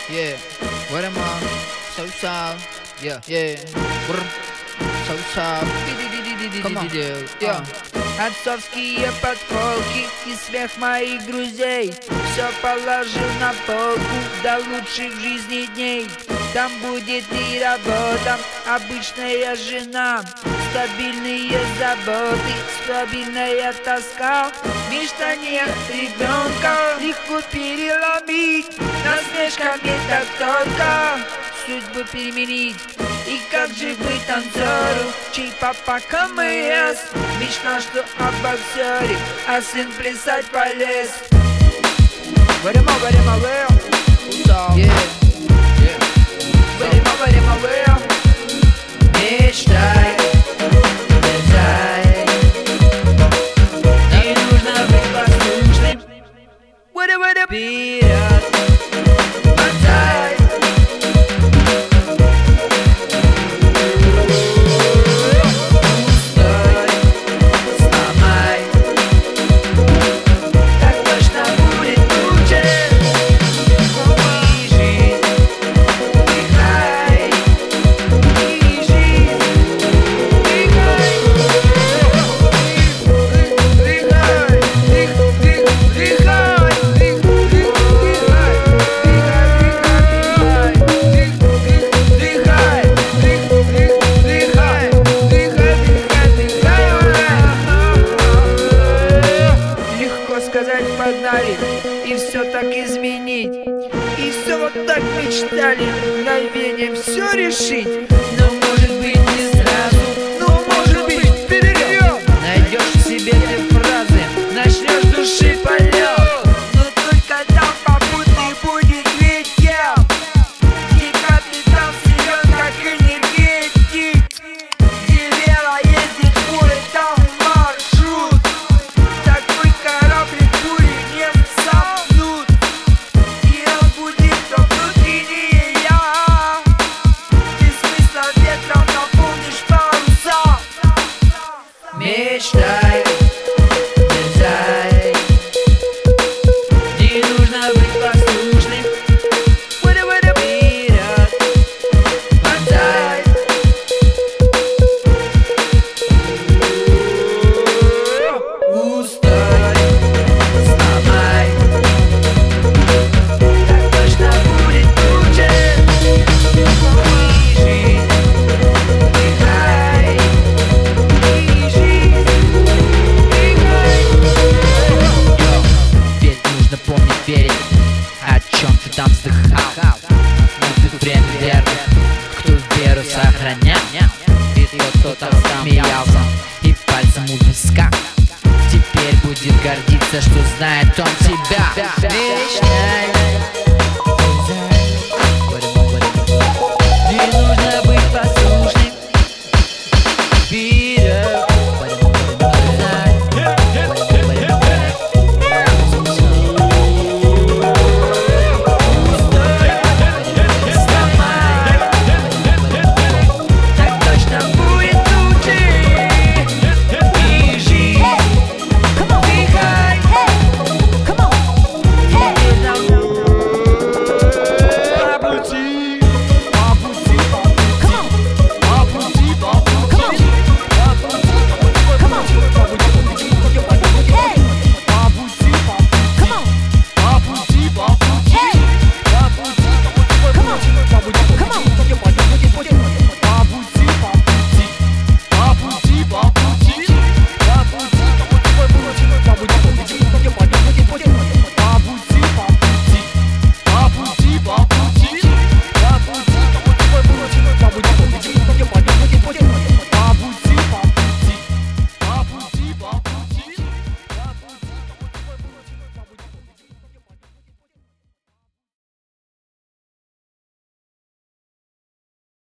Yeah, what am I? So, yeah, brr, so, come on, yeah. Отцовские подколки и смех моих друзей все положил на полку до лучших в жизни дней. Там будет и работа, обычная жена, стабильные заботы, стабильная тоска. В мечтаниях ребенка легко переломить, насмешками так только судьбу переменить. И как же быть танцору, чей папа КМС? Мечта, что о боксере, а сын плясать полез. Варимо, yeah, варимо, мечтай, дерзай. Не нужно быть послушным, вперед, мотай. Погнали, и все так изменить, и все вот так мечтали, мгновением все решить. Но может быть не сразу, но может быть вперед. Найдешь в себе ты фразы, начнешь души полет. Но только там попутный будет ветер, где капитан силен как энергетик, где вера ездит пулей, там маршрут. Такой корабль пули не сомнут, и разбудит то внутреннее я. Без смысла ветром наполнишь паруса. Мечтай, дерзай. Не нужно быть послушным, вперед, мотай. Устой, сломай. Так точно будет лучше. Лежи, дыхай. Лежи, дыхай. Ведь нужно помнить, верить, о чем ты там вздыхал. Наступит время верных, кто веру сохранял. И тот, кто там смеялся и пальцем у виска, теперь будет гордиться, что знает он тебя. Мечтай.